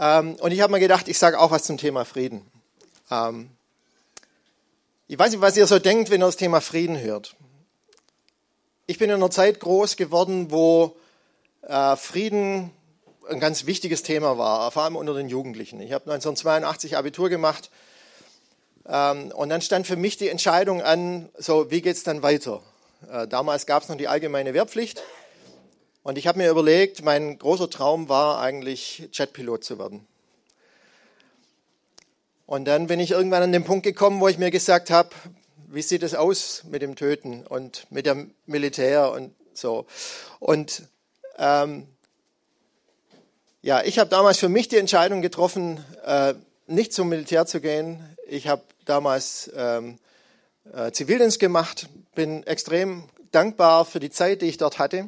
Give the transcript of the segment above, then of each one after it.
Und ich habe mir gedacht, ich sage auch was zum Thema Frieden. Ich weiß nicht, was ihr so denkt, wenn ihr das Thema Frieden hört. Ich bin in einer Zeit groß geworden, wo Frieden ein ganz wichtiges Thema war, vor allem unter den Jugendlichen. Ich habe 1982 Abitur gemacht und dann stand für mich die Entscheidung an, so wie geht es dann weiter? Damals gab es noch die allgemeine Wehrpflicht und ich habe mir überlegt, mein großer Traum war eigentlich Jetpilot zu werden. Und dann bin ich irgendwann an den Punkt gekommen, wo ich mir gesagt habe, wie sieht es aus mit dem Töten und mit dem Militär und so. Und ich habe damals für mich die Entscheidung getroffen, nicht zum Militär zu gehen. Ich habe damals Zivildienst gemacht, bin extrem dankbar für die Zeit, die ich dort hatte.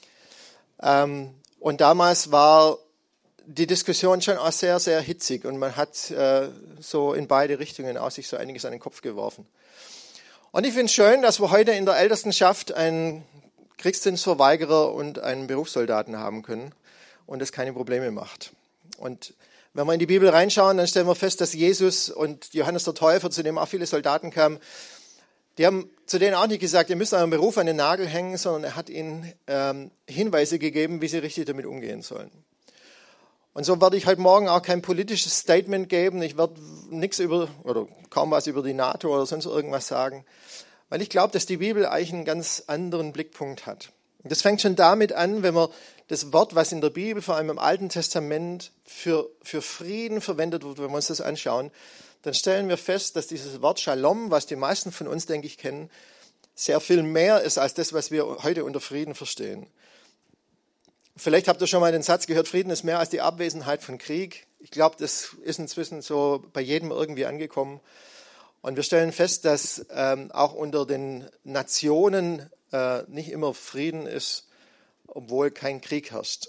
Und damals war die Diskussion schon auch sehr, sehr hitzig und man hat so in beide Richtungen auch sich so einiges an den Kopf geworfen. Und ich finde es schön, dass wir heute in der Ältestenschaft einen Kriegsdienstverweigerer und einen Berufssoldaten haben können und das keine Probleme macht. Und wenn wir in die Bibel reinschauen, dann stellen wir fest, dass Jesus und Johannes der Täufer, zu dem auch viele Soldaten kamen, die haben zu denen auch nicht gesagt, ihr müsst euren Beruf an den Nagel hängen, sondern er hat ihnen Hinweise gegeben, wie sie richtig damit umgehen sollen. Und so werde ich heute Morgen auch kein politisches Statement geben. Ich werde nichts kaum was über die NATO oder sonst irgendwas sagen, weil ich glaube, dass die Bibel eigentlich einen ganz anderen Blickpunkt hat. Und das fängt schon damit an, wenn wir das Wort, was in der Bibel, vor allem im Alten Testament, für Frieden verwendet wird, wenn wir uns das anschauen, dann stellen wir fest, dass dieses Wort Shalom, was die meisten von uns, denke ich, kennen, sehr viel mehr ist als das, was wir heute unter Frieden verstehen. Vielleicht habt ihr schon mal den Satz gehört, Frieden ist mehr als die Abwesenheit von Krieg. Ich glaube, das ist inzwischen so bei jedem irgendwie angekommen. Und wir stellen fest, dass auch unter den Nationen nicht immer Frieden ist, obwohl kein Krieg herrscht.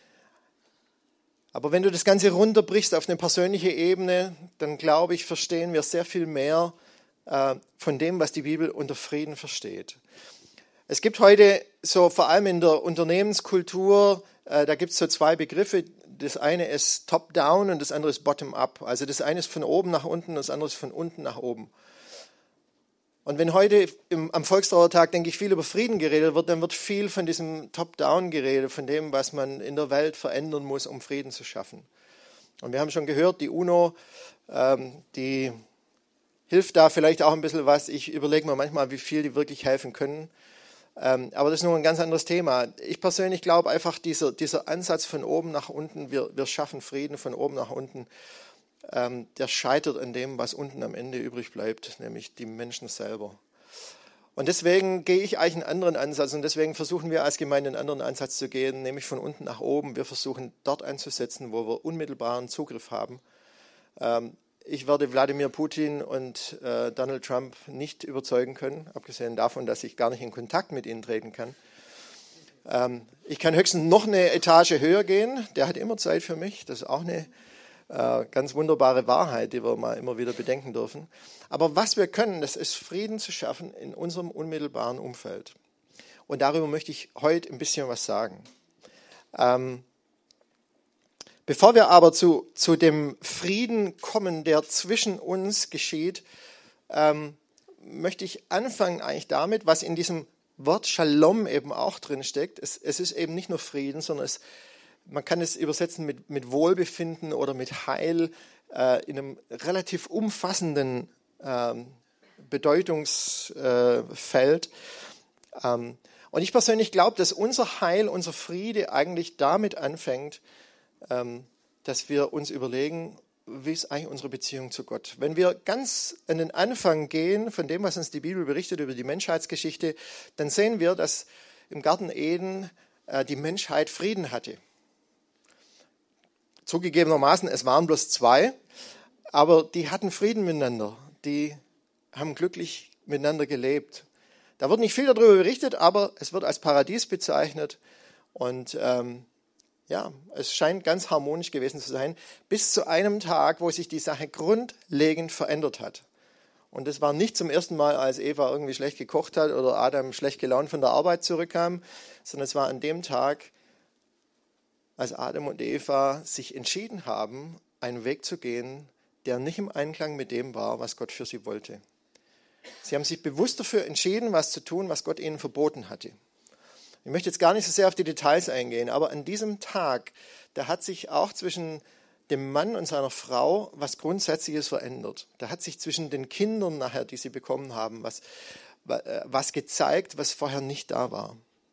Aber wenn du das Ganze runterbrichst auf eine persönliche Ebene, dann glaube ich, verstehen wir sehr viel mehr von dem, was die Bibel unter Frieden versteht. Es gibt heute so vor allem in der Unternehmenskultur, da gibt es so zwei Begriffe. Das eine ist Top-Down und das andere ist Bottom-Up. Also das eine ist von oben nach unten, das andere ist von unten nach oben. Und wenn heute am Volkstrauertag, denke ich, viel über Frieden geredet wird, dann wird viel von diesem Top-Down geredet, von dem, was man in der Welt verändern muss, um Frieden zu schaffen. Und wir haben schon gehört, die UNO, die hilft da vielleicht auch ein bisschen was. Ich überlege mir manchmal, wie viel die wirklich helfen können. Aber das ist nur ein ganz anderes Thema. Ich persönlich glaube einfach, dieser Ansatz von oben nach unten, wir schaffen Frieden von oben nach unten, der scheitert an dem, was unten am Ende übrig bleibt, nämlich die Menschen selber. Und deswegen gehe ich eigentlich einen anderen Ansatz und deswegen versuchen wir als Gemeinde einen anderen Ansatz zu gehen, nämlich von unten nach oben. Wir versuchen dort anzusetzen, wo wir unmittelbaren Zugriff haben. Ich werde Wladimir Putin und Donald Trump nicht überzeugen können, abgesehen davon, dass ich gar nicht in Kontakt mit ihnen treten kann. Ich kann höchstens noch eine Etage höher gehen. Der hat immer Zeit für mich. Das ist auch eine ganz wunderbare Wahrheit, die wir mal immer wieder bedenken dürfen. Aber was wir können, das ist Frieden zu schaffen in unserem unmittelbaren Umfeld. Und darüber möchte ich heute ein bisschen was sagen. Bevor wir aber zu dem Frieden kommen, der zwischen uns geschieht, möchte ich anfangen eigentlich damit, was in diesem Wort Shalom eben auch drin steckt. Es ist eben nicht nur Frieden, sondern man kann es übersetzen mit Wohlbefinden oder mit Heil in einem relativ umfassenden Bedeutungsfeld. Und ich persönlich glaube, dass unser Heil, unser Friede eigentlich damit anfängt, dass wir uns überlegen, wie ist eigentlich unsere Beziehung zu Gott. Wenn wir ganz an den Anfang gehen von dem, was uns die Bibel berichtet über die Menschheitsgeschichte, dann sehen wir, dass im Garten Eden die Menschheit Frieden hatte. Zugegebenermaßen, es waren bloß zwei, aber die hatten Frieden miteinander. Die haben glücklich miteinander gelebt. Da wird nicht viel darüber berichtet, aber es wird als Paradies bezeichnet. Und es scheint ganz harmonisch gewesen zu sein, bis zu einem Tag, wo sich die Sache grundlegend verändert hat. Und das war nicht zum ersten Mal, als Eva irgendwie schlecht gekocht hat oder Adam schlecht gelaunt von der Arbeit zurückkam, sondern es war an dem Tag, als Adam und Eva sich entschieden haben, einen Weg zu gehen, der nicht im Einklang mit dem war, was Gott für sie wollte. Sie haben sich bewusst dafür entschieden, was zu tun, was Gott ihnen verboten hatte. Ich möchte jetzt gar nicht so sehr auf die Details eingehen, aber an diesem Tag, da hat sich auch zwischen dem Mann und seiner Frau was Grundsätzliches verändert. Da hat sich zwischen den Kindern nachher, die sie bekommen haben, was gezeigt, was vorher nicht da war.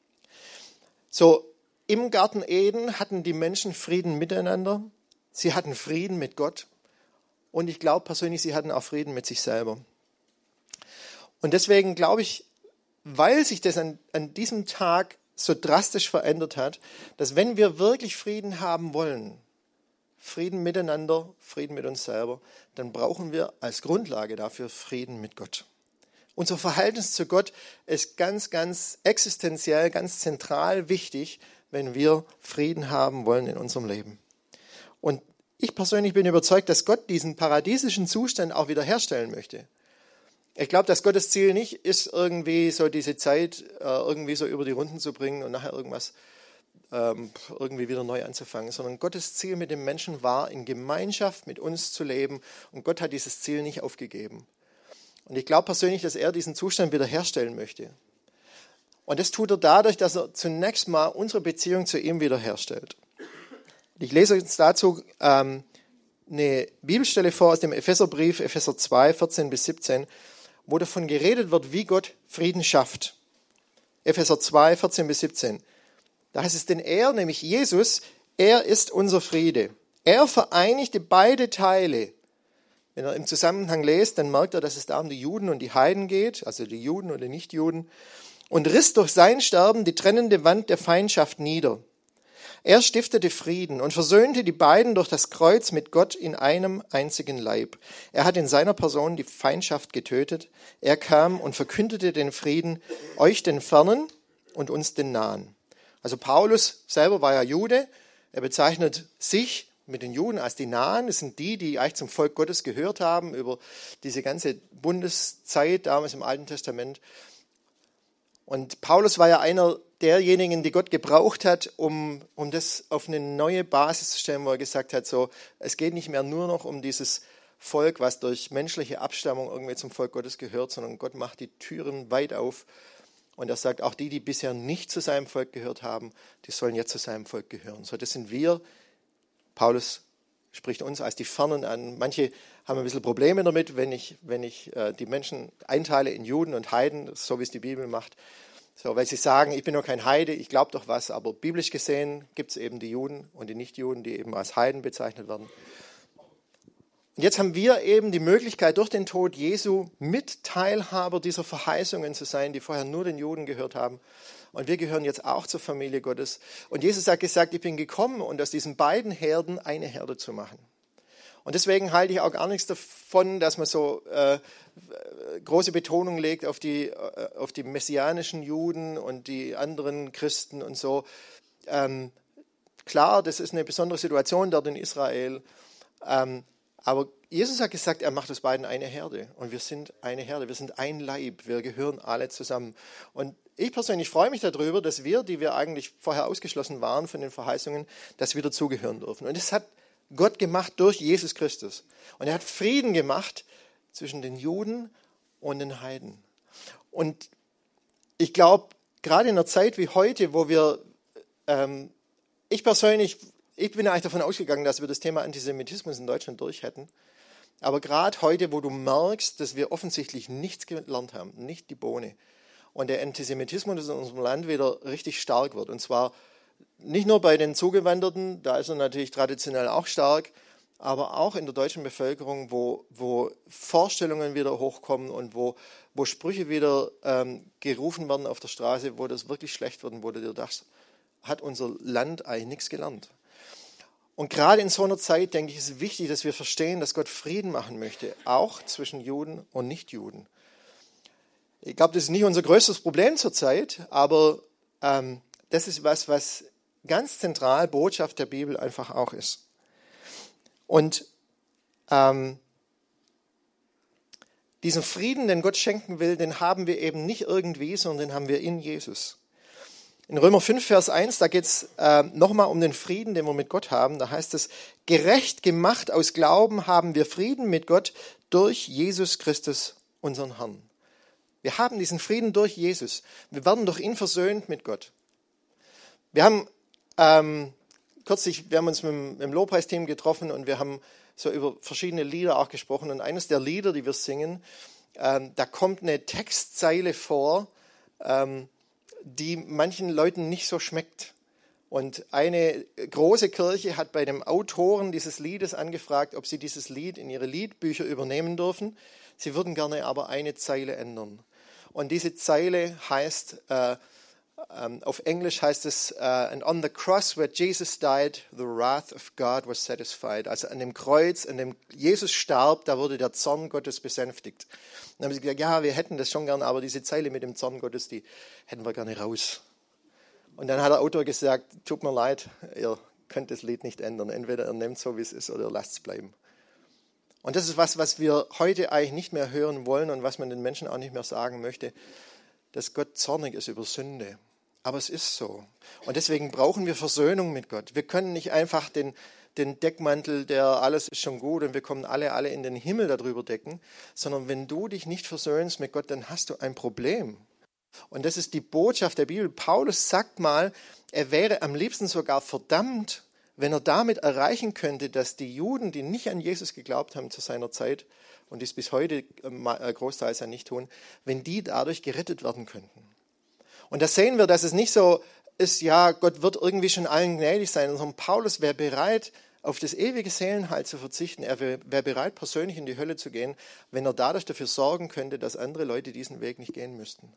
So, im Garten Eden hatten die Menschen Frieden miteinander, sie hatten Frieden mit Gott und ich glaube persönlich, sie hatten auch Frieden mit sich selber. Und deswegen glaube ich, weil sich das an diesem Tag so drastisch verändert hat, dass wenn wir wirklich Frieden haben wollen, Frieden miteinander, Frieden mit uns selber, dann brauchen wir als Grundlage dafür Frieden mit Gott. Unser Verhältnis zu Gott ist ganz, ganz existenziell, ganz zentral wichtig, wenn wir Frieden haben wollen in unserem Leben. Und ich persönlich bin überzeugt, dass Gott diesen paradiesischen Zustand auch wiederherstellen möchte. Ich glaube, dass Gottes Ziel nicht ist, irgendwie so diese Zeit irgendwie so über die Runden zu bringen und nachher irgendwas irgendwie wieder neu anzufangen, sondern Gottes Ziel mit dem Menschen war, in Gemeinschaft mit uns zu leben und Gott hat dieses Ziel nicht aufgegeben. Und ich glaube persönlich, dass er diesen Zustand wiederherstellen möchte. Und das tut er dadurch, dass er zunächst mal unsere Beziehung zu ihm wiederherstellt. Ich lese jetzt dazu eine Bibelstelle vor aus dem Epheserbrief, Epheser 2, 14 bis 17, wo davon geredet wird, wie Gott Frieden schafft. Epheser 2, 14 bis 17. Da heißt es, denn er, nämlich Jesus, er ist unser Friede. Er vereinigte beide Teile. Wenn er im Zusammenhang lest, dann merkt er, dass es da um die Juden und die Heiden geht, also die Juden und die Nichtjuden, und riss durch sein Sterben die trennende Wand der Feindschaft nieder. Er stiftete Frieden und versöhnte die beiden durch das Kreuz mit Gott in einem einzigen Leib. Er hat in seiner Person die Feindschaft getötet. Er kam und verkündete den Frieden, euch den Fernen und uns den Nahen. Also Paulus selber war ja Jude. Er bezeichnet sich mit den Juden als die Nahen. Das sind die eigentlich zum Volk Gottes gehört haben über diese ganze Bundeszeit damals im Alten Testament. Und Paulus war ja einer derjenigen, die Gott gebraucht hat, um das auf eine neue Basis zu stellen, wo er gesagt hat, so, es geht nicht mehr nur noch um dieses Volk, was durch menschliche Abstammung irgendwie zum Volk Gottes gehört, sondern Gott macht die Türen weit auf und er sagt, auch die bisher nicht zu seinem Volk gehört haben, die sollen jetzt zu seinem Volk gehören. So, das sind wir. Paulus spricht uns als die Fernen an. Manche haben ein bisschen Probleme damit, wenn ich die Menschen einteile in Juden und Heiden, so wie es die Bibel macht. So, weil sie sagen, ich bin doch kein Heide, ich glaube doch was, aber biblisch gesehen gibt es eben die Juden und die Nichtjuden, die eben als Heiden bezeichnet werden. Und jetzt haben wir eben die Möglichkeit, durch den Tod Jesu Mitteilhaber dieser Verheißungen zu sein, die vorher nur den Juden gehört haben. Und wir gehören jetzt auch zur Familie Gottes. Und Jesus hat gesagt, ich bin gekommen, um aus diesen beiden Herden eine Herde zu machen. Und deswegen halte ich auch gar nichts davon, dass man so große Betonung legt auf die messianischen Juden und die anderen Christen und so. Klar, das ist eine besondere Situation dort in Israel. Aber Jesus hat gesagt, er macht aus beiden eine Herde. Und wir sind eine Herde, wir sind ein Leib, wir gehören alle zusammen. Und ich persönlich freue mich darüber, dass wir, die wir eigentlich vorher ausgeschlossen waren von den Verheißungen, dass wir dazugehören dürfen. Und das hat Gott gemacht durch Jesus Christus. Und er hat Frieden gemacht zwischen den Juden und den Heiden. Und ich glaube, gerade in einer Zeit wie heute, wo wir, ich bin eigentlich davon ausgegangen, dass wir das Thema Antisemitismus in Deutschland durch hätten. Aber gerade heute, wo du merkst, dass wir offensichtlich nichts gelernt haben, nicht die Bohne, und der Antisemitismus in unserem Land wieder richtig stark wird. Und zwar nicht nur bei den Zugewanderten, da ist er natürlich traditionell auch stark, aber auch in der deutschen Bevölkerung, wo Vorstellungen wieder hochkommen und wo Sprüche wieder gerufen werden auf der Straße, wo das wirklich schlecht wird und wo du dir dachtest, hat unser Land eigentlich nichts gelernt. Und gerade in so einer Zeit, denke ich, ist es wichtig, dass wir verstehen, dass Gott Frieden machen möchte, auch zwischen Juden und Nichtjuden. Ich glaube, das ist nicht unser größtes Problem zurzeit, aber das ist was ganz zentral Botschaft der Bibel einfach auch ist. Und diesen Frieden, den Gott schenken will, den haben wir eben nicht irgendwie, sondern den haben wir in Jesus. In Römer 5, Vers 1, da geht es nochmal um den Frieden, den wir mit Gott haben. Da heißt es, gerecht gemacht aus Glauben haben wir Frieden mit Gott durch Jesus Christus, unseren Herrn. Wir haben diesen Frieden durch Jesus. Wir werden durch ihn versöhnt mit Gott. Wir haben wir haben uns mit dem Lobpreisteam getroffen und wir haben so über verschiedene Lieder auch gesprochen. Und eines der Lieder, die wir singen, da kommt eine Textzeile vor, die manchen Leuten nicht so schmeckt. Und eine große Kirche hat bei dem Autoren dieses Liedes angefragt, ob sie dieses Lied in ihre Liedbücher übernehmen dürfen. Sie würden gerne aber eine Zeile ändern. Und diese Zeile heißt, auf Englisch heißt es, and on the cross where Jesus died, the wrath of God was satisfied. Also an dem Kreuz, an dem Jesus starb, da wurde der Zorn Gottes besänftigt. Dann haben sie gesagt, ja, wir hätten das schon gerne, aber diese Zeile mit dem Zorn Gottes, die hätten wir gerne raus. Und dann hat der Autor gesagt, tut mir leid, ihr könnt das Lied nicht ändern. Entweder ihr nehmt so, wie es ist, oder ihr lasst es bleiben. Und das ist was wir heute eigentlich nicht mehr hören wollen und was man den Menschen auch nicht mehr sagen möchte, dass Gott zornig ist über Sünde. Aber es ist so. Und deswegen brauchen wir Versöhnung mit Gott. Wir können nicht einfach den Deckmantel, der alles ist schon gut und wir kommen alle in den Himmel darüber decken, sondern wenn du dich nicht versöhnst mit Gott, dann hast du ein Problem. Und das ist die Botschaft der Bibel. Paulus sagt mal, er wäre am liebsten sogar verdammt, wenn er damit erreichen könnte, dass die Juden, die nicht an Jesus geglaubt haben zu seiner Zeit und dies bis heute großteils ja nicht tun, wenn die dadurch gerettet werden könnten. Und da sehen wir, dass es nicht so ist, ja, Gott wird irgendwie schon allen gnädig sein, sondern Paulus wäre bereit, auf das ewige Seelenheil zu verzichten. Er wäre bereit, persönlich in die Hölle zu gehen, wenn er dadurch dafür sorgen könnte, dass andere Leute diesen Weg nicht gehen müssten.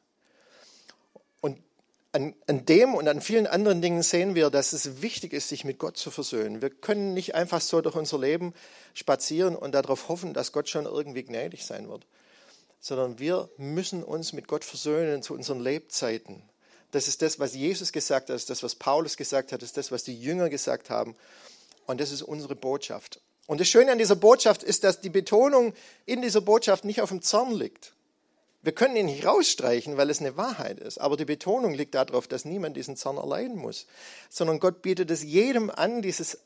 Und an dem und an vielen anderen Dingen sehen wir, dass es wichtig ist, sich mit Gott zu versöhnen. Wir können nicht einfach so durch unser Leben spazieren und darauf hoffen, dass Gott schon irgendwie gnädig sein wird, sondern wir müssen uns mit Gott versöhnen zu unseren Lebzeiten. Das ist das, was Jesus gesagt hat, das ist das, was Paulus gesagt hat, das ist das, was die Jünger gesagt haben. Und das ist unsere Botschaft. Und das Schöne an dieser Botschaft ist, dass die Betonung in dieser Botschaft nicht auf dem Zorn liegt. Wir können ihn nicht rausstreichen, weil es eine Wahrheit ist. Aber die Betonung liegt darauf, dass niemand diesen Zorn erleiden muss. Sondern Gott bietet es jedem an,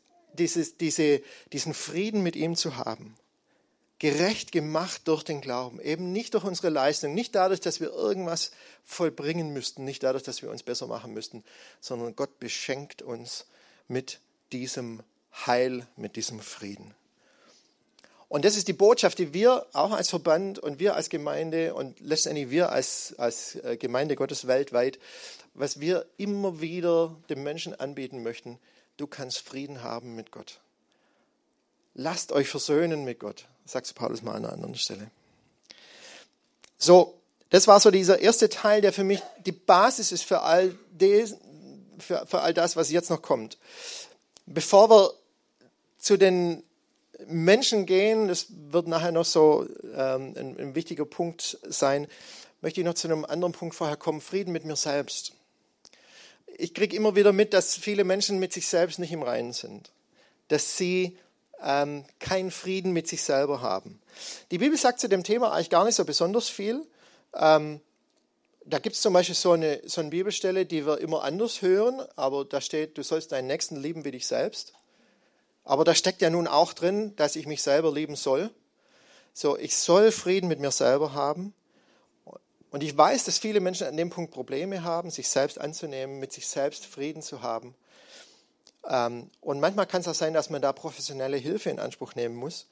diesen Frieden mit ihm zu haben. Gerecht gemacht durch den Glauben. Eben nicht durch unsere Leistung, nicht dadurch, dass wir irgendwas vollbringen müssten, nicht dadurch, dass wir uns besser machen müssten, sondern Gott beschenkt uns mit diesem Heil, mit diesem Frieden. Und das ist die Botschaft, die wir auch als Verband und wir als Gemeinde und letztendlich wir als Gemeinde Gottes weltweit, was wir immer wieder den Menschen anbieten möchten. Du kannst Frieden haben mit Gott. Lasst euch versöhnen mit Gott, sagt Paulus mal an einer anderen Stelle. So, das war so dieser erste Teil, der für mich die Basis ist für all das, was jetzt noch kommt. Bevor wir zu den Menschen gehen, das wird nachher noch so ein wichtiger Punkt sein, möchte ich noch zu einem anderen Punkt vorher kommen, Frieden mit mir selbst. Ich kriege immer wieder mit, dass viele Menschen mit sich selbst nicht im Reinen sind, dass sie keinen Frieden mit sich selber haben. Die Bibel sagt zu dem Thema eigentlich gar nicht so besonders viel. Da gibt es zum Beispiel so eine Bibelstelle, die wir immer anders hören, aber da steht, du sollst deinen Nächsten lieben wie dich selbst. Aber da steckt ja nun auch drin, dass ich mich selber lieben soll. So, ich soll Frieden mit mir selber haben. Und ich weiß, dass viele Menschen an dem Punkt Probleme haben, sich selbst anzunehmen, mit sich selbst Frieden zu haben. Und manchmal kann es auch sein, dass man da professionelle Hilfe in Anspruch nehmen muss.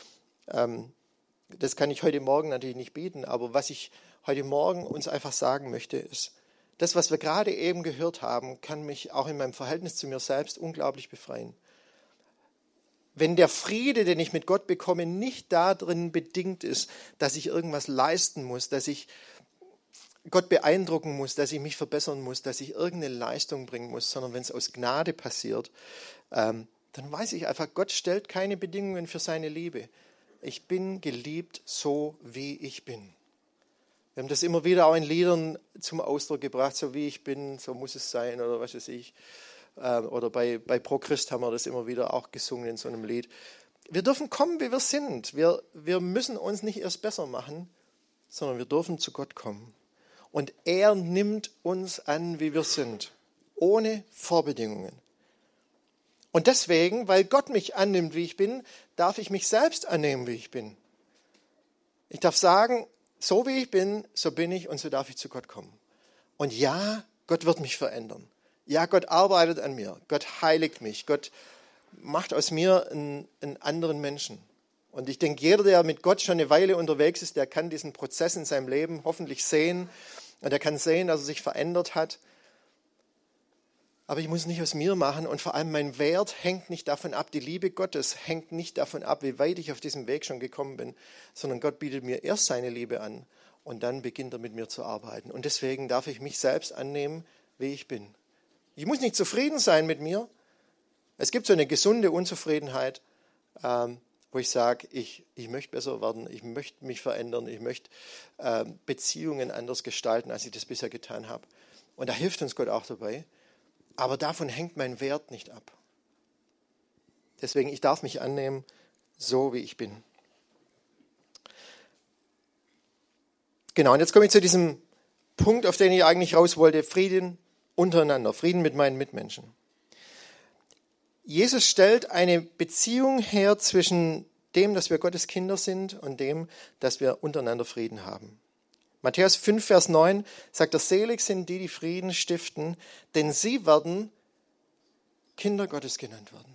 Das kann ich heute Morgen natürlich nicht bieten, aber was ich heute Morgen uns einfach sagen möchte, ist, das, was wir gerade eben gehört haben, kann mich auch in meinem Verhältnis zu mir selbst unglaublich befreien. Wenn der Friede, den ich mit Gott bekomme, nicht darin bedingt ist, dass ich irgendwas leisten muss, dass ich Gott beeindrucken muss, dass ich mich verbessern muss, dass ich irgendeine Leistung bringen muss, sondern wenn es aus Gnade passiert, dann weiß ich einfach, Gott stellt keine Bedingungen für seine Liebe. Ich bin geliebt, so wie ich bin. Wir haben das immer wieder auch in Liedern zum Ausdruck gebracht, so wie ich bin, so muss es sein oder was weiß ich. Oder bei Pro Christ haben wir das immer wieder auch gesungen in so einem Lied. Wir dürfen kommen, wie wir sind. Wir müssen uns nicht erst besser machen, sondern wir dürfen zu Gott kommen. Und er nimmt uns an, wie wir sind. ohne Vorbedingungen. Und deswegen, weil Gott mich annimmt, wie ich bin, darf ich mich selbst annehmen, wie ich bin. Ich darf sagen, so wie ich bin, so bin ich und so darf ich zu Gott kommen. Und ja, Gott wird mich verändern. Ja, Gott arbeitet an mir. Gott heiligt mich. Gott macht aus mir einen anderen Menschen. Und ich denke, jeder, der mit Gott schon eine Weile unterwegs ist, der kann diesen Prozess in seinem Leben hoffentlich sehen. Und er kann sehen, dass er sich verändert hat. Aber ich muss es nicht aus mir machen und vor allem mein Wert hängt nicht davon ab, die Liebe Gottes hängt nicht davon ab, wie weit ich auf diesem Weg schon gekommen bin, sondern Gott bietet mir erst seine Liebe an und dann beginnt er mit mir zu arbeiten. Und deswegen darf ich mich selbst annehmen, wie ich bin. Ich muss nicht zufrieden sein mit mir. Es gibt so eine gesunde Unzufriedenheit, wo ich sage, ich möchte besser werden, ich möchte mich verändern, ich möchte Beziehungen anders gestalten, als ich das bisher getan habe. Und da hilft uns Gott auch dabei. Aber davon hängt mein Wert nicht ab. Deswegen, ich darf mich annehmen, so wie ich bin. Genau, und jetzt komme ich zu diesem Punkt, auf den ich eigentlich raus wollte, Frieden untereinander, Frieden mit meinen Mitmenschen. Jesus stellt eine Beziehung her zwischen dem, dass wir Gottes Kinder sind und dem, dass wir untereinander Frieden haben. Matthäus 5, Vers 9 sagt er, selig sind die, die Frieden stiften, denn sie werden Kinder Gottes genannt werden.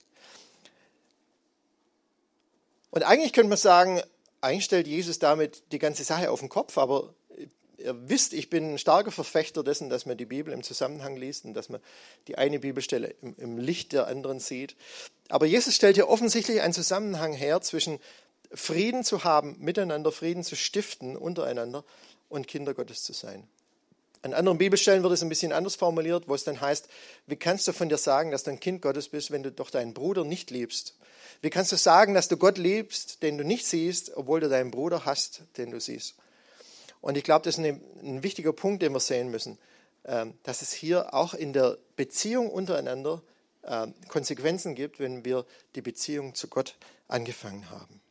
Und eigentlich könnte man sagen, eigentlich stellt Jesus damit die ganze Sache auf den Kopf, aber ihr wisst, ich bin ein starker Verfechter dessen, dass man die Bibel im Zusammenhang liest und dass man die eine Bibelstelle im Licht der anderen sieht. Aber Jesus stellt hier offensichtlich einen Zusammenhang her zwischen Frieden zu haben, miteinander Frieden zu stiften, untereinander und Kinder Gottes zu sein. An anderen Bibelstellen wird es ein bisschen anders formuliert, wo es dann heißt, wie kannst du von dir sagen, dass du ein Kind Gottes bist, wenn du doch deinen Bruder nicht liebst? Wie kannst du sagen, dass du Gott liebst, den du nicht siehst, obwohl du deinen Bruder hast, den du siehst? Und ich glaube, das ist ein wichtiger Punkt, den wir sehen müssen, dass es hier auch in der Beziehung untereinander Konsequenzen gibt, wenn wir die Beziehung zu Gott angefangen haben.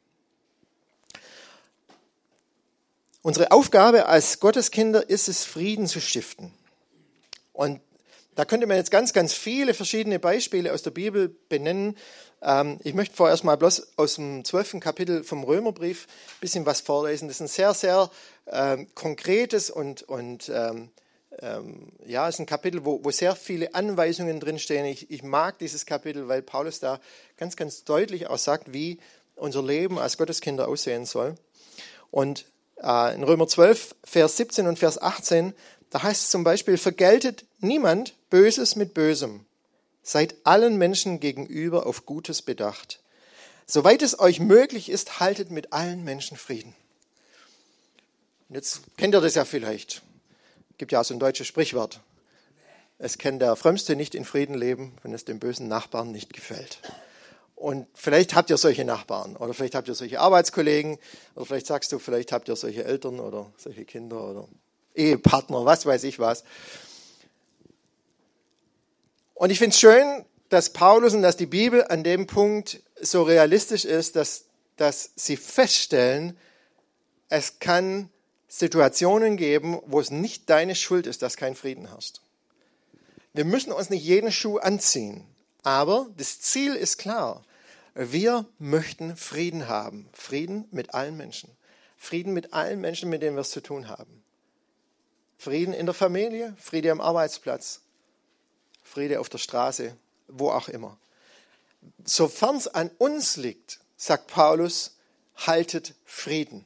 Unsere Aufgabe als Gotteskinder ist es, Frieden zu stiften. Und da könnte man jetzt ganz, ganz viele verschiedene Beispiele aus der Bibel benennen. Ich möchte vorerst mal bloß aus dem 12. Kapitel vom Römerbrief ein bisschen was vorlesen. Das ist ein sehr, sehr konkretes und ja, ist ein Kapitel, wo sehr viele Anweisungen drinstehen. Ich mag dieses Kapitel, weil Paulus da ganz, ganz deutlich auch sagt, wie unser Leben als Gotteskinder aussehen soll. Und in Römer 12, Vers 17 und Vers 18, da heißt es zum Beispiel, vergeltet niemand Böses mit Bösem. Seid allen Menschen gegenüber auf Gutes bedacht. Soweit es euch möglich ist, haltet mit allen Menschen Frieden. Und jetzt kennt ihr das ja vielleicht. Es gibt ja auch so ein deutsches Sprichwort. Es kann der Frömmste nicht in Frieden leben, wenn es dem bösen Nachbarn nicht gefällt. Und vielleicht habt ihr solche Nachbarn oder vielleicht habt ihr solche Arbeitskollegen oder vielleicht sagst du, vielleicht habt ihr solche Eltern oder solche Kinder oder Ehepartner, was weiß ich was. Und ich finde es schön, dass Paulus und dass die Bibel an dem Punkt so realistisch ist, dass sie feststellen, es kann Situationen geben, wo es nicht deine Schuld ist, dass kein Frieden herrscht. Wir müssen uns nicht jeden Schuh anziehen, aber das Ziel ist klar. Wir möchten Frieden haben. Frieden mit allen Menschen. Frieden mit allen Menschen, mit denen wir es zu tun haben. Frieden in der Familie, Friede am Arbeitsplatz, Friede auf der Straße, wo auch immer. Sofern es an uns liegt, sagt Paulus, haltet Frieden.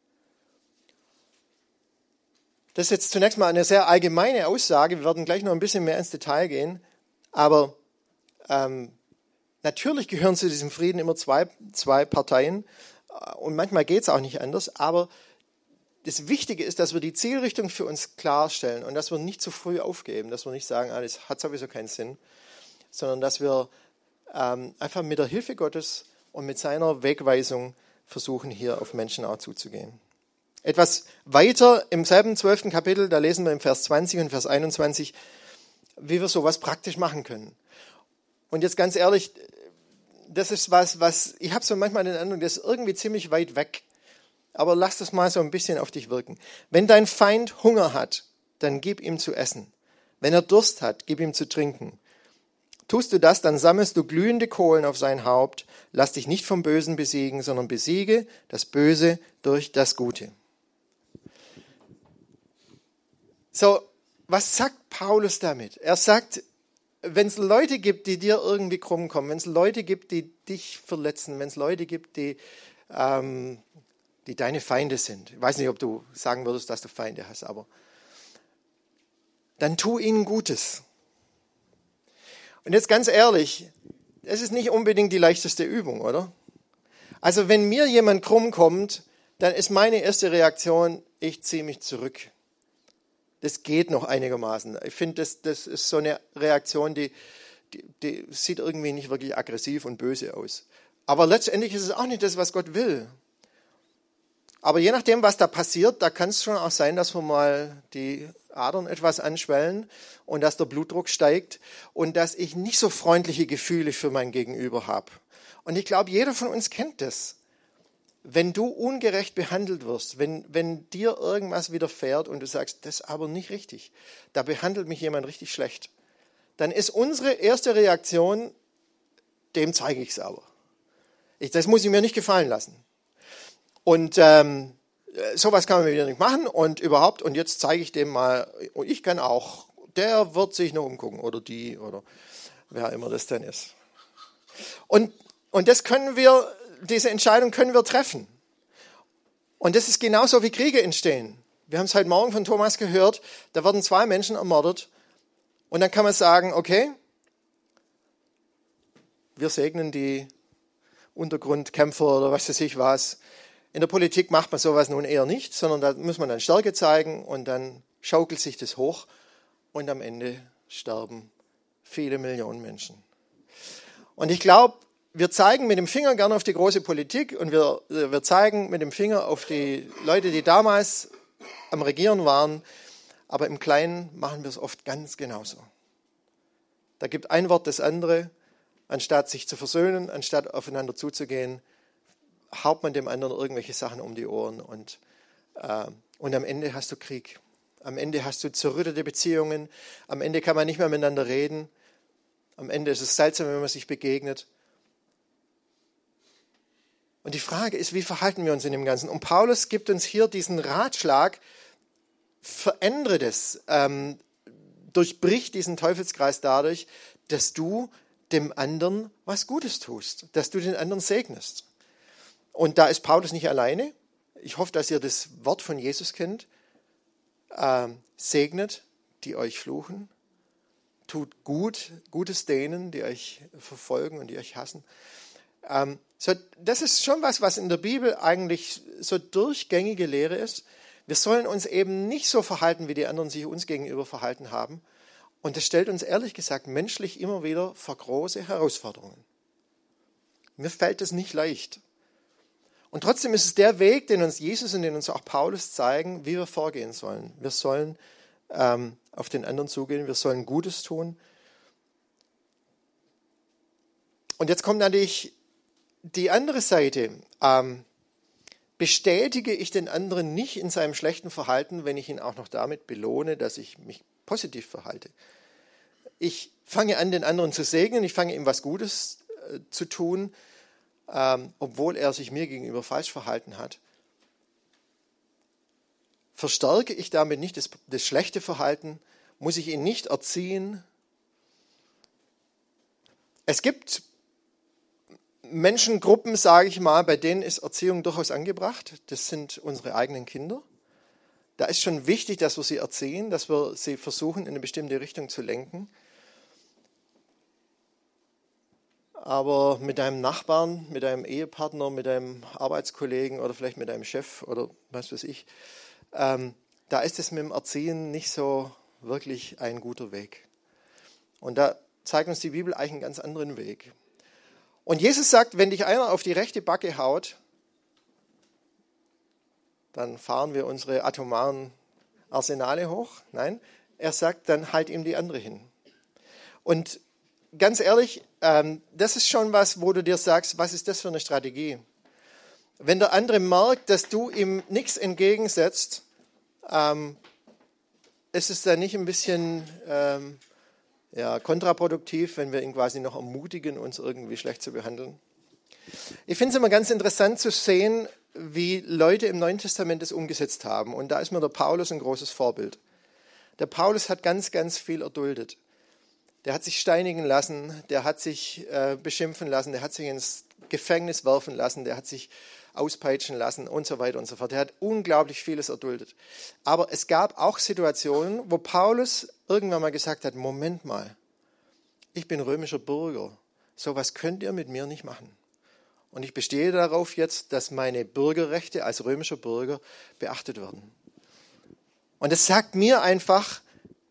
Das ist jetzt zunächst mal eine sehr allgemeine Aussage. Wir werden gleich noch ein bisschen mehr ins Detail gehen. Aber natürlich gehören zu diesem Frieden immer zwei Parteien. Und manchmal geht es auch nicht anders. Aber das Wichtige ist, dass wir die Zielrichtung für uns klarstellen und dass wir nicht zu früh aufgeben, dass wir nicht sagen, das hat sowieso keinen Sinn, sondern dass wir einfach mit der Hilfe Gottes und mit seiner Wegweisung versuchen, hier auf Menschen auch zuzugehen. Etwas weiter im selben 12. Kapitel, da lesen wir im Vers 20 und Vers 21, wie wir sowas praktisch machen können. Und jetzt ganz ehrlich, das ist was ich habe so manchmal den Eindruck, das ist irgendwie ziemlich weit weg. Aber lass das mal so ein bisschen auf dich wirken. Wenn dein Feind Hunger hat, dann gib ihm zu essen. Wenn er Durst hat, gib ihm zu trinken. Tust du das, dann sammelst du glühende Kohlen auf sein Haupt. Lass dich nicht vom Bösen besiegen, sondern besiege das Böse durch das Gute. So, was sagt Paulus damit? Er sagt, wenn es Leute gibt, die dir irgendwie krumm kommen, wenn es Leute gibt, die dich verletzen, wenn es Leute gibt, die deine Feinde sind. Ich weiß nicht, ob du sagen würdest, dass du Feinde hast, aber dann tu ihnen Gutes. Und jetzt ganz ehrlich, es ist nicht unbedingt die leichteste Übung, oder? Also wenn mir jemand krumm kommt, dann ist meine erste Reaktion, ich ziehe mich zurück. Das geht noch einigermaßen. Ich finde, das ist so eine Reaktion, die sieht irgendwie nicht wirklich aggressiv und böse aus. Aber letztendlich ist es auch nicht das, was Gott will. Aber je nachdem, was da passiert, da kann es schon auch sein, dass wir mal die Adern etwas anschwellen und dass der Blutdruck steigt und dass ich nicht so freundliche Gefühle für mein Gegenüber habe. Und ich glaube, jeder von uns kennt das. Wenn du ungerecht behandelt wirst, wenn dir irgendwas widerfährt und du sagst, das ist aber nicht richtig, da behandelt mich jemand richtig schlecht, dann ist unsere erste Reaktion, dem zeige ich es aber. Das muss ich mir nicht gefallen lassen. Und sowas kann man wieder nicht machen und überhaupt, und jetzt zeige ich dem mal, und ich kann auch, der wird sich noch umgucken oder die oder wer immer das dann ist. Und diese Entscheidung können wir treffen. Und das ist genauso, wie Kriege entstehen. Wir haben es heute Morgen von Thomas gehört, da werden 2 Menschen ermordet und dann kann man sagen, okay, wir segnen die Untergrundkämpfer oder was weiß ich was. In der Politik macht man sowas nun eher nicht, sondern da muss man dann Stärke zeigen und dann schaukelt sich das hoch und am Ende sterben viele Millionen Menschen. Und ich glaube, wir zeigen mit dem Finger gerne auf die große Politik und wir zeigen mit dem Finger auf die Leute, die damals am Regieren waren, aber im Kleinen machen wir es oft ganz genauso. Da gibt ein Wort das andere, anstatt sich zu versöhnen, anstatt aufeinander zuzugehen, haut man dem anderen irgendwelche Sachen um die Ohren und am Ende hast du Krieg. Am Ende hast du zerrüttete Beziehungen. Am Ende kann man nicht mehr miteinander reden. Am Ende ist es seltsam, wenn man sich begegnet. Und die Frage ist, wie verhalten wir uns in dem Ganzen? Und Paulus gibt uns hier diesen Ratschlag, verändere das, durchbrich diesen Teufelskreis dadurch, dass du dem anderen was Gutes tust, dass du den anderen segnest. Und da ist Paulus nicht alleine. Ich hoffe, dass ihr das Wort von Jesus kennt. Segnet, die euch fluchen. Tut Gutes denen, die euch verfolgen und die euch hassen. Das ist schon was in der Bibel eigentlich so durchgängige Lehre ist. Wir sollen uns eben nicht so verhalten, wie die anderen sich uns gegenüber verhalten haben. Und das stellt uns ehrlich gesagt menschlich immer wieder vor große Herausforderungen. Mir fällt das nicht leicht. Und trotzdem ist es der Weg, den uns Jesus und den uns auch Paulus zeigen, wie wir vorgehen sollen. Wir sollen auf den anderen zugehen, wir sollen Gutes tun. Und jetzt kommt natürlich die andere Seite. Bestätige ich den anderen nicht in seinem schlechten Verhalten, wenn ich ihn auch noch damit belohne, dass ich mich positiv verhalte. Ich fange an, den anderen zu segnen, ich fange ihm was Gutes zu tun, obwohl er sich mir gegenüber falsch verhalten hat. Verstärke ich damit nicht das schlechte Verhalten? Muss ich ihn nicht erziehen? Es gibt Menschengruppen, sage ich mal, bei denen ist Erziehung durchaus angebracht. Das sind unsere eigenen Kinder. Da ist schon wichtig, dass wir sie erziehen, dass wir sie versuchen, in eine bestimmte Richtung zu lenken. Aber mit deinem Nachbarn, mit deinem Ehepartner, mit deinem Arbeitskollegen oder vielleicht mit deinem Chef oder was weiß ich, da ist es mit dem Erziehen nicht so wirklich ein guter Weg. Und da zeigt uns die Bibel eigentlich einen ganz anderen Weg. Und Jesus sagt, wenn dich einer auf die rechte Backe haut, dann fahren wir unsere atomaren Arsenale hoch. Nein, er sagt, dann halt ihm die andere hin. Und ganz ehrlich, das ist schon was, wo du dir sagst, was ist das für eine Strategie? Wenn der andere merkt, dass du ihm nichts entgegensetzt, ist es dann nicht ein bisschen kontraproduktiv, wenn wir ihn quasi noch ermutigen, uns irgendwie schlecht zu behandeln? Ich finde es immer ganz interessant zu sehen, wie Leute im Neuen Testament das umgesetzt haben. Und da ist mir der Paulus ein großes Vorbild. Der Paulus hat ganz, ganz viel erduldet. Der hat sich steinigen lassen, der hat sich beschimpfen lassen, der hat sich ins Gefängnis werfen lassen, der hat sich auspeitschen lassen und so weiter und so fort. Der hat unglaublich vieles erduldet. Aber es gab auch Situationen, wo Paulus irgendwann mal gesagt hat, Moment mal, ich bin römischer Bürger, sowas könnt ihr mit mir nicht machen. Und ich bestehe darauf jetzt, dass meine Bürgerrechte als römischer Bürger beachtet werden. Und es sagt mir einfach,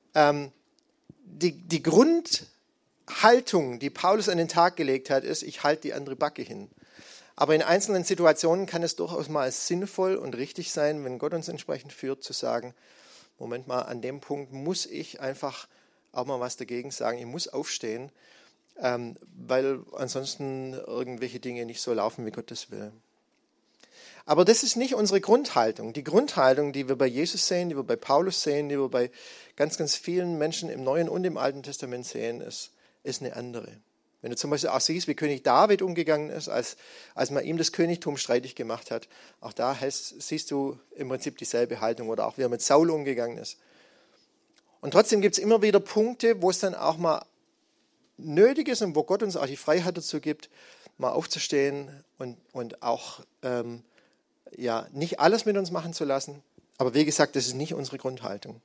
die Grundhaltung, die Paulus an den Tag gelegt hat, ist, ich halte die andere Backe hin. Aber in einzelnen Situationen kann es durchaus mal sinnvoll und richtig sein, wenn Gott uns entsprechend führt, zu sagen, Moment mal, an dem Punkt muss ich einfach auch mal was dagegen sagen. Ich muss aufstehen, weil ansonsten irgendwelche Dinge nicht so laufen, wie Gott das will. Aber das ist nicht unsere Grundhaltung. Die Grundhaltung, die wir bei Jesus sehen, die wir bei Paulus sehen, die wir bei ganz, ganz vielen Menschen im Neuen und im Alten Testament sehen, ist eine andere. Wenn du zum Beispiel auch siehst, wie König David umgegangen ist, als man ihm das Königtum streitig gemacht hat, auch da siehst du im Prinzip dieselbe Haltung, oder auch wie er mit Saul umgegangen ist. Und trotzdem gibt es immer wieder Punkte, wo es dann auch mal nötig ist und wo Gott uns auch die Freiheit dazu gibt, mal aufzustehen und auch nicht alles mit uns machen zu lassen. Aber wie gesagt, das ist nicht unsere Grundhaltung.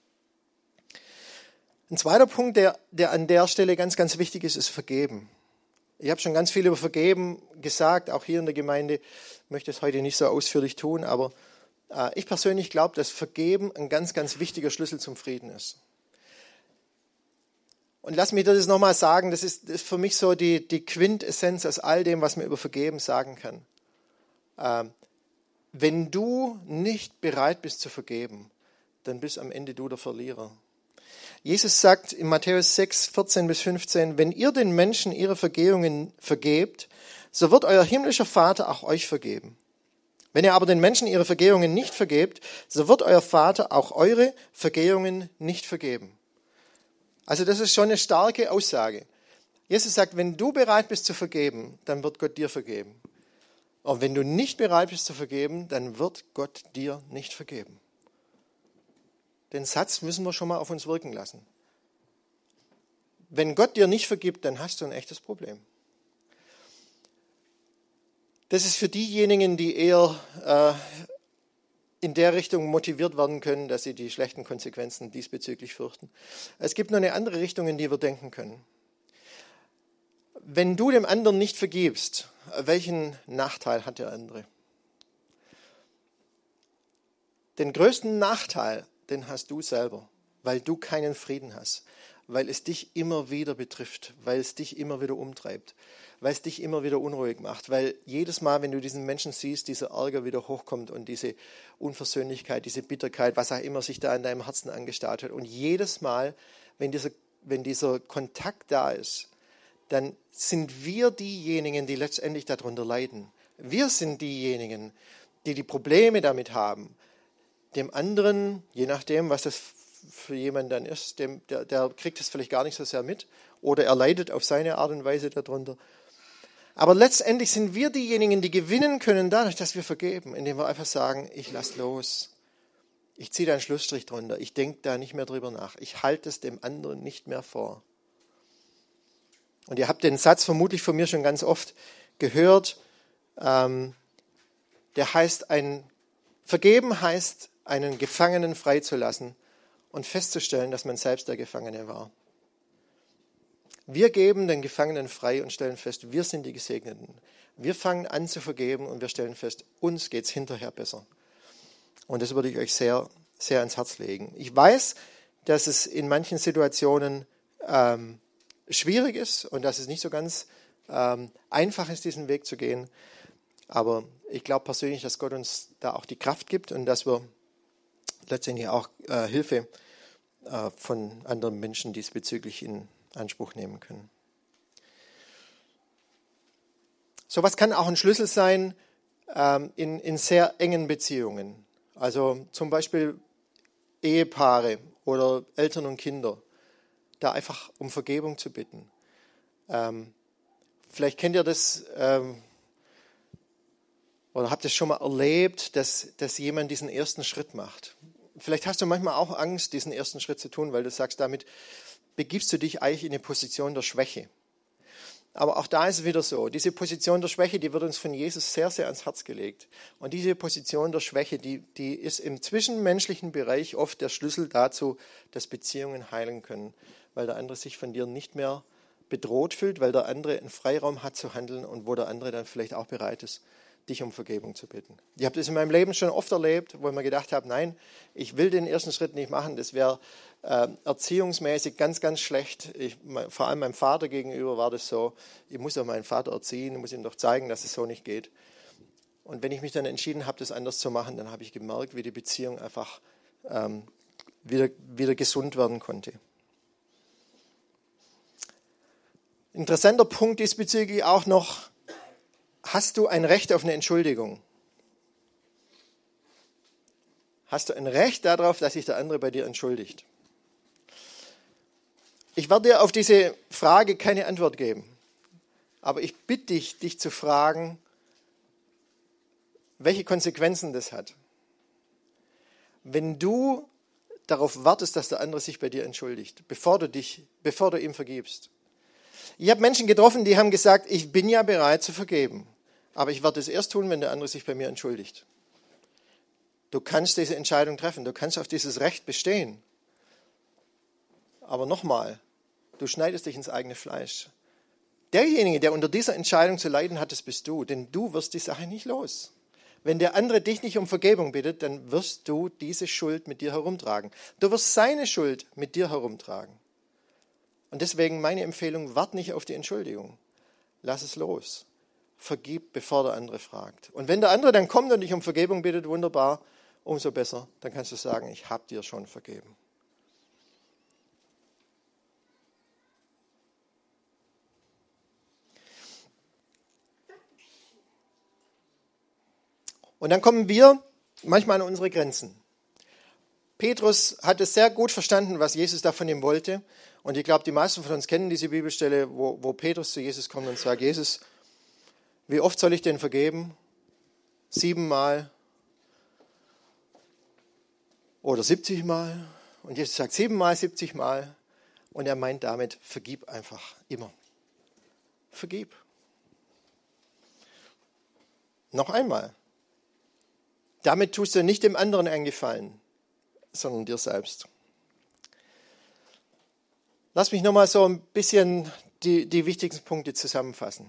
Ein zweiter Punkt, der an der Stelle ganz, ganz wichtig ist, ist Vergeben. Ich habe schon ganz viel über Vergeben gesagt, auch hier in der Gemeinde. Ich möchte es heute nicht so ausführlich tun, aber ich persönlich glaube, dass Vergeben ein ganz, ganz wichtiger Schlüssel zum Frieden ist. Und lass mich das nochmal sagen, das ist für mich so die Quintessenz aus all dem, was man über Vergeben sagen kann. Wenn du nicht bereit bist zu vergeben, dann bist am Ende du der Verlierer. Jesus sagt in Matthäus 6, 14 bis 15, wenn ihr den Menschen ihre Vergehungen vergebt, so wird euer himmlischer Vater auch euch vergeben. Wenn ihr aber den Menschen ihre Vergehungen nicht vergebt, so wird euer Vater auch eure Vergehungen nicht vergeben. Also das ist schon eine starke Aussage. Jesus sagt, wenn du bereit bist zu vergeben, dann wird Gott dir vergeben. Und wenn du nicht bereit bist zu vergeben, dann wird Gott dir nicht vergeben. Den Satz müssen wir schon mal auf uns wirken lassen. Wenn Gott dir nicht vergibt, dann hast du ein echtes Problem. Das ist für diejenigen, die eher in der Richtung motiviert werden können, dass sie die schlechten Konsequenzen diesbezüglich fürchten. Es gibt noch eine andere Richtung, in die wir denken können. Wenn du dem anderen nicht vergibst, welchen Nachteil hat der andere? Den größten Nachteil, den hast du selber, weil du keinen Frieden hast, weil es dich immer wieder betrifft, weil es dich immer wieder umtreibt, weil es dich immer wieder unruhig macht, weil jedes Mal, wenn du diesen Menschen siehst, dieser Ärger wieder hochkommt und diese Unversöhnlichkeit, diese Bitterkeit, was auch immer sich da in deinem Herzen angestaut hat. Und jedes Mal, wenn dieser Kontakt da ist, dann sind wir diejenigen, die letztendlich darunter leiden. Wir sind diejenigen, die die Probleme damit haben. Dem anderen, je nachdem, was das für jemanden dann ist, der kriegt es vielleicht gar nicht so sehr mit oder er leidet auf seine Art und Weise darunter. Aber letztendlich sind wir diejenigen, die gewinnen können dadurch, dass wir vergeben, indem wir einfach sagen, ich lass los. Ich ziehe da einen Schlussstrich drunter. Ich denke da nicht mehr drüber nach. Ich halte es dem anderen nicht mehr vor. Und ihr habt den Satz vermutlich von mir schon ganz oft gehört. Der heißt, Vergeben heißt, einen Gefangenen freizulassen und festzustellen, dass man selbst der Gefangene war. Wir geben den Gefangenen frei und stellen fest, wir sind die Gesegneten. Wir fangen an zu vergeben und wir stellen fest, uns geht es hinterher besser. Und das würde ich euch sehr, sehr ans Herz legen. Ich weiß, dass es in manchen Situationen schwierig ist und dass es nicht so ganz einfach ist, diesen Weg zu gehen. Aber ich glaube persönlich, dass Gott uns da auch die Kraft gibt und dass wir letztendlich auch Hilfe von anderen Menschen diesbezüglich in Anspruch nehmen können. Sowas kann auch ein Schlüssel sein in sehr engen Beziehungen. Also zum Beispiel Ehepaare oder Eltern und Kinder, da einfach um Vergebung zu bitten. Vielleicht kennt ihr das oder habt ihr es schon mal erlebt, dass jemand diesen ersten Schritt macht. Vielleicht hast du manchmal auch Angst, diesen ersten Schritt zu tun, weil du sagst, damit begibst du dich eigentlich in eine Position der Schwäche. Aber auch da ist es wieder so, diese Position der Schwäche, die wird uns von Jesus sehr, sehr ans Herz gelegt. Und diese Position der Schwäche, die ist im zwischenmenschlichen Bereich oft der Schlüssel dazu, dass Beziehungen heilen können, weil der andere sich von dir nicht mehr bedroht fühlt, weil der andere einen Freiraum hat zu handeln und wo der andere dann vielleicht auch bereit ist, dich um Vergebung zu bitten. Ich habe das in meinem Leben schon oft erlebt, wo ich mir gedacht habe, nein, ich will den ersten Schritt nicht machen. Das wäre erziehungsmäßig ganz, ganz schlecht. Vor allem meinem Vater gegenüber war das so, ich muss auch meinen Vater erziehen, ich muss ihm doch zeigen, dass es so nicht geht. Und wenn ich mich dann entschieden habe, das anders zu machen, dann habe ich gemerkt, wie die Beziehung einfach wieder gesund werden konnte. Interessanter Punkt diesbezüglich auch noch, hast du ein Recht auf eine Entschuldigung? Hast du ein Recht darauf, dass sich der andere bei dir entschuldigt? Ich werde dir auf diese Frage keine Antwort geben. Aber ich bitte dich, dich zu fragen, welche Konsequenzen das hat. Wenn du darauf wartest, dass der andere sich bei dir entschuldigt, bevor du ihm vergibst. Ich habe Menschen getroffen, die haben gesagt, ich bin ja bereit zu vergeben. Aber ich werde es erst tun, wenn der andere sich bei mir entschuldigt. Du kannst diese Entscheidung treffen, du kannst auf dieses Recht bestehen. Aber nochmal, du schneidest dich ins eigene Fleisch. Derjenige, der unter dieser Entscheidung zu leiden hat, das bist du, denn du wirst die Sache nicht los. Wenn der andere dich nicht um Vergebung bittet, dann wirst du diese Schuld mit dir herumtragen. Du wirst seine Schuld mit dir herumtragen. Und deswegen meine Empfehlung, wart nicht auf die Entschuldigung. Lass es los. Vergib, bevor der andere fragt. Und wenn der andere dann kommt und dich um Vergebung bittet, wunderbar, umso besser, dann kannst du sagen, ich habe dir schon vergeben. Und dann kommen wir manchmal an unsere Grenzen. Petrus hat es sehr gut verstanden, was Jesus da von ihm wollte. Und ich glaube, die meisten von uns kennen diese Bibelstelle, wo Petrus zu Jesus kommt und sagt, Jesus, wie oft soll ich denn vergeben? 7-mal oder 70-mal? Und Jesus sagt 7-mal, 70-mal. Und er meint damit, vergib einfach immer. Vergib. Noch einmal. Damit tust du nicht dem anderen einen Gefallen, sondern dir selbst. Lass mich nochmal so ein bisschen die wichtigsten Punkte zusammenfassen.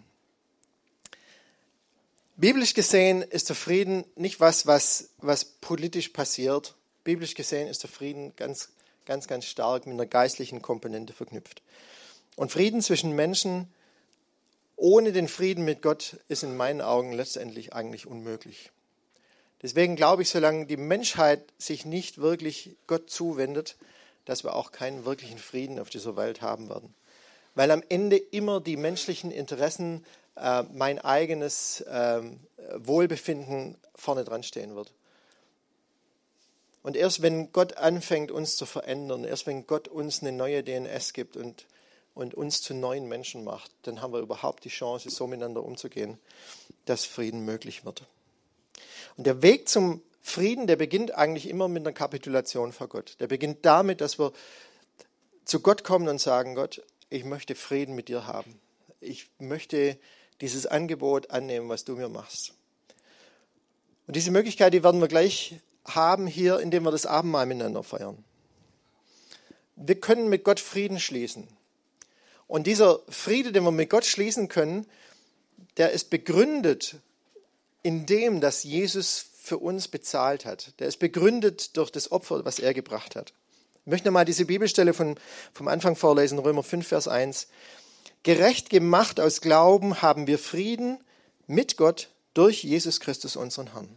Biblisch gesehen ist der Frieden nicht was politisch passiert. Biblisch gesehen ist der Frieden ganz, ganz, ganz stark mit einer geistlichen Komponente verknüpft. Und Frieden zwischen Menschen ohne den Frieden mit Gott ist in meinen Augen letztendlich eigentlich unmöglich. Deswegen glaube ich, solange die Menschheit sich nicht wirklich Gott zuwendet, dass wir auch keinen wirklichen Frieden auf dieser Welt haben werden. Weil am Ende immer die menschlichen Interessen, mein eigenes Wohlbefinden vorne dran stehen wird. Und erst wenn Gott anfängt, uns zu verändern, erst wenn Gott uns eine neue DNS gibt und uns zu neuen Menschen macht, dann haben wir überhaupt die Chance, so miteinander umzugehen, dass Frieden möglich wird. Und der Weg zum Frieden, der beginnt eigentlich immer mit einer Kapitulation vor Gott. Der beginnt damit, dass wir zu Gott kommen und sagen, Gott, ich möchte Frieden mit dir haben. Ich möchte dieses Angebot annehmen, was du mir machst. Und diese Möglichkeit, die werden wir gleich haben hier, indem wir das Abendmahl miteinander feiern. Wir können mit Gott Frieden schließen. Und dieser Friede, den wir mit Gott schließen können, der ist begründet in dem, dass Jesus für uns bezahlt hat. Der ist begründet durch das Opfer, was er gebracht hat. Ich möchte nochmal diese Bibelstelle vom Anfang vorlesen, Römer 5, Vers 1. Gerecht gemacht aus Glauben haben wir Frieden mit Gott durch Jesus Christus, unseren Herrn.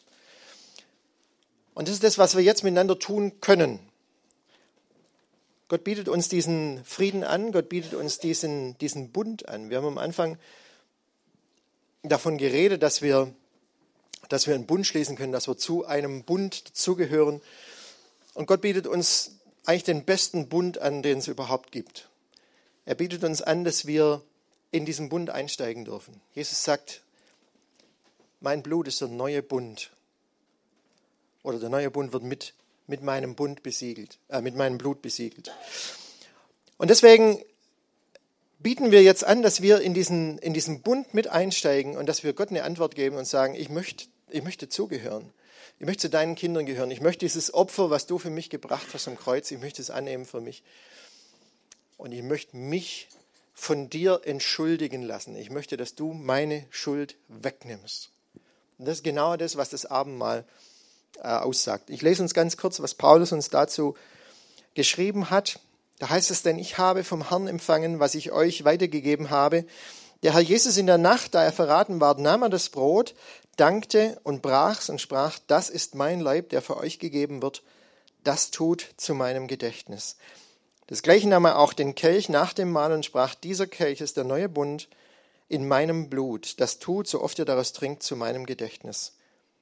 Und das ist das, was wir jetzt miteinander tun können. Gott bietet uns diesen Frieden an, Gott bietet uns diesen Bund an. Wir haben am Anfang davon geredet, dass wir einen Bund schließen können, dass wir zu einem Bund dazugehören. Und Gott bietet uns eigentlich den besten Bund an, den es überhaupt gibt. Er bietet uns an, dass wir in diesen Bund einsteigen dürfen. Jesus sagt, mein Blut ist der neue Bund. Oder der neue Bund wird mit meinem Bund besiegelt, mit meinem Blut besiegelt. Und deswegen bieten wir jetzt an, dass wir in diesen Bund mit einsteigen und dass wir Gott eine Antwort geben und sagen, ich möchte zugehören. Ich möchte zu deinen Kindern gehören. Ich möchte dieses Opfer, was du für mich gebracht hast am Kreuz, ich möchte es annehmen für mich. Und ich möchte mich von dir entschuldigen lassen. Ich möchte, dass du meine Schuld wegnimmst. Und das ist genau das, was das Abendmahl aussagt. Ich lese uns ganz kurz, was Paulus uns dazu geschrieben hat. Da heißt es, denn ich habe vom Herrn empfangen, was ich euch weitergegeben habe. Der Herr Jesus in der Nacht, da er verraten ward, nahm er das Brot, dankte und brach's und sprach, das ist mein Leib, der für euch gegeben wird. Das tut zu meinem Gedächtnis. Desgleichen nahm er auch den Kelch nach dem Mahl und sprach, dieser Kelch ist der neue Bund in meinem Blut. Das tut, so oft ihr daraus trinkt, zu meinem Gedächtnis.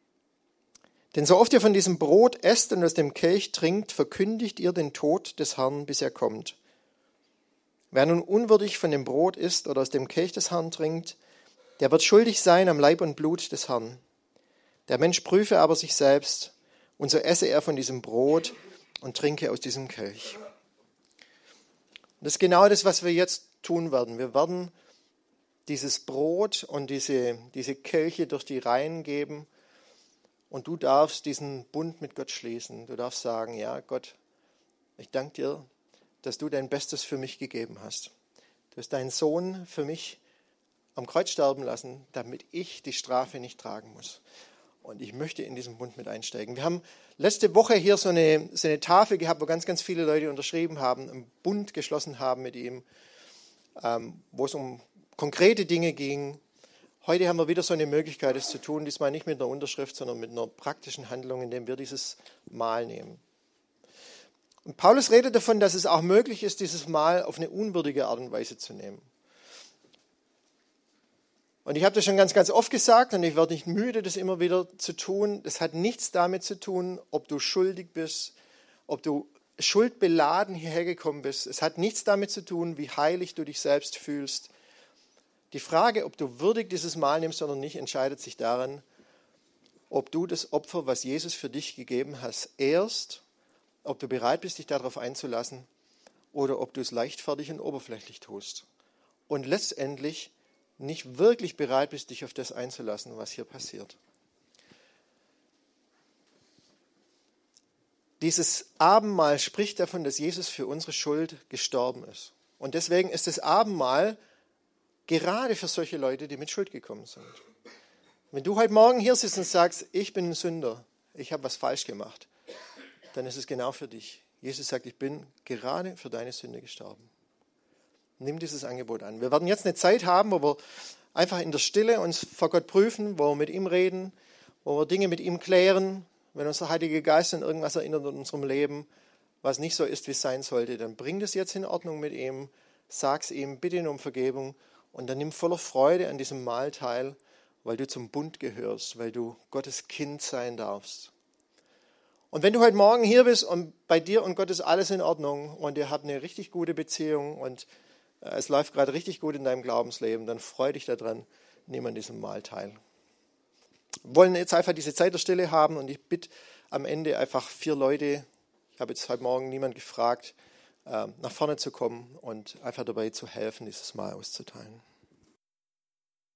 Denn so oft ihr von diesem Brot esst und aus dem Kelch trinkt, verkündigt ihr den Tod des Herrn, bis er kommt. Wer nun unwürdig von dem Brot isst oder aus dem Kelch des Herrn trinkt, der wird schuldig sein am Leib und Blut des Herrn. Der Mensch prüfe aber sich selbst, und so esse er von diesem Brot und trinke aus diesem Kelch. Und das ist genau das, was wir jetzt tun werden. Wir werden dieses Brot und diese Kelche durch die Reihen geben. Und du darfst diesen Bund mit Gott schließen. Du darfst sagen, ja Gott, ich danke dir, dass du dein Bestes für mich gegeben hast. Du hast deinen Sohn für mich am Kreuz sterben lassen, damit ich die Strafe nicht tragen muss. Und ich möchte in diesen Bund mit einsteigen. Wir haben letzte Woche hier so eine Tafel gehabt, wo ganz, ganz viele Leute unterschrieben haben, einen Bund geschlossen haben mit ihm, wo es um konkrete Dinge ging. Heute haben wir wieder so eine Möglichkeit, es zu tun, diesmal nicht mit einer Unterschrift, sondern mit einer praktischen Handlung, indem wir dieses Mahl nehmen. Und Paulus redet davon, dass es auch möglich ist, dieses Mahl auf eine unwürdige Art und Weise zu nehmen. Und ich habe das schon ganz, ganz oft gesagt und ich werde nicht müde, das immer wieder zu tun. Das hat nichts damit zu tun, ob du schuldig bist, ob du schuldbeladen hierher gekommen bist. Es hat nichts damit zu tun, wie heilig du dich selbst fühlst. Die Frage, ob du würdig dieses Mahl nimmst oder nicht, entscheidet sich daran, ob du das Opfer, was Jesus für dich gegeben hast, ehrst, ob du bereit bist, dich darauf einzulassen oder ob du es leichtfertig und oberflächlich tust. Und letztendlich nicht wirklich bereit bist, dich auf das einzulassen, was hier passiert. Dieses Abendmahl spricht davon, dass Jesus für unsere Schuld gestorben ist. Und deswegen ist das Abendmahl gerade für solche Leute, die mit Schuld gekommen sind. Wenn du heute Morgen hier sitzt und sagst, ich bin ein Sünder, ich habe was falsch gemacht, dann ist es genau für dich. Jesus sagt, ich bin gerade für deine Sünde gestorben. Nimm dieses Angebot an. Wir werden jetzt eine Zeit haben, wo wir einfach in der Stille uns vor Gott prüfen, wo wir mit ihm reden, wo wir Dinge mit ihm klären. Wenn uns der Heilige Geist an irgendwas erinnert in unserem Leben, was nicht so ist, wie es sein sollte, dann bring das jetzt in Ordnung mit ihm, sag's ihm, bitte ihn um Vergebung und dann nimm voller Freude an diesem Mahl teil, weil du zum Bund gehörst, weil du Gottes Kind sein darfst. Und wenn du heute Morgen hier bist und bei dir und Gott ist alles in Ordnung und ihr habt eine richtig gute Beziehung und es läuft gerade richtig gut in deinem Glaubensleben, dann freu dich daran, nimm an diesem Mahl teil. Wir wollen jetzt einfach diese Zeit der Stille haben und ich bitte am Ende einfach 4 Leute, ich habe jetzt heute Morgen niemand gefragt, nach vorne zu kommen und einfach dabei zu helfen, dieses Mahl auszuteilen.